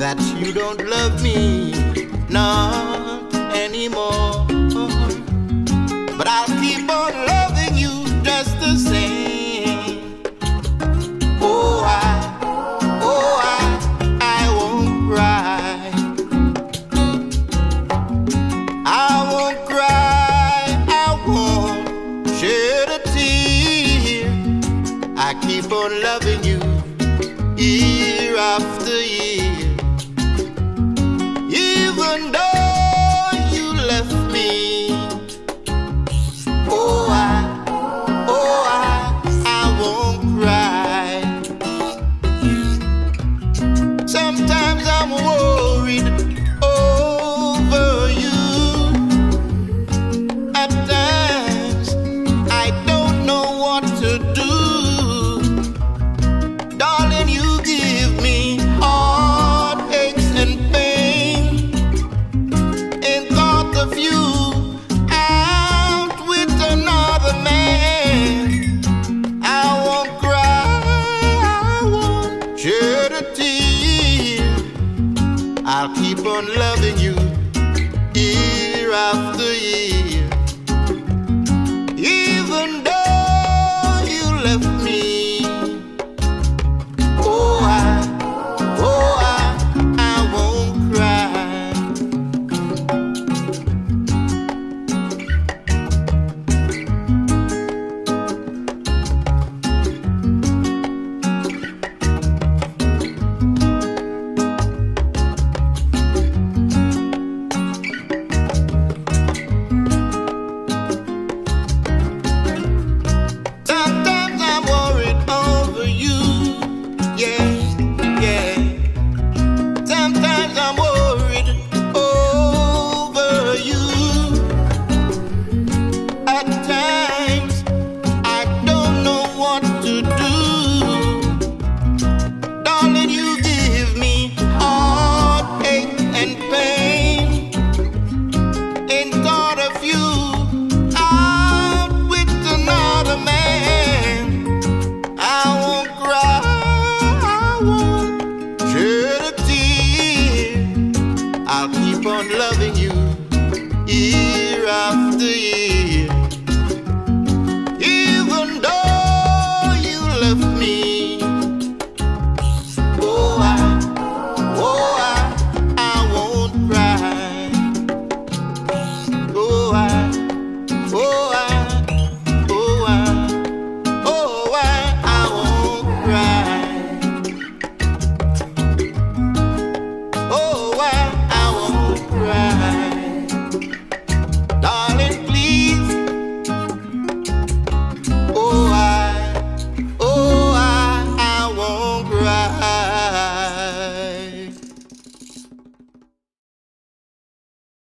that you don't love me, not anymore. But I'll keep on loving you just the same. Oh, I won't cry. I won't cry, I won't shed a tear. I keep on loving you year after year. Even though you left me, oh, I won't cry. Sometimes I'm worried over you. At times I don't know what to do. Darling, you give me heartaches and pain. In thought of you out with another man, I won't cry, I won't shed a tear. I'll keep on loving you year after year.